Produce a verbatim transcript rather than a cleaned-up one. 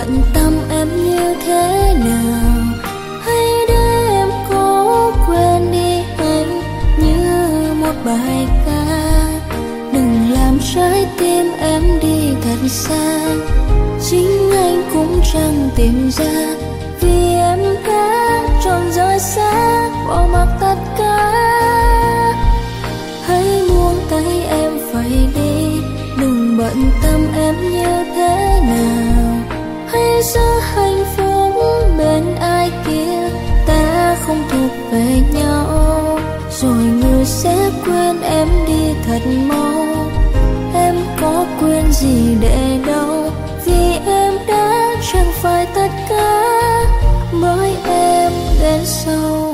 bận tâm em như thế nào, hay để em cố quên đi anh như một bài ca. Đừng làm trái tim em đi thật xa, chính anh cũng chẳng tìm ra, vì em đã chọn rời xa, bỏ mặc tất cả. Hãy buông tay em phải đi, đừng bận tâm em như thế nào, hãy giữ hạnh phúc bên ai kia. Ta không thuộc về nhau, rồi người sẽ quên em đi thật mau. Em có quên gì để đâu, vì em đã chẳng phải tất cả, bởi em đến sau.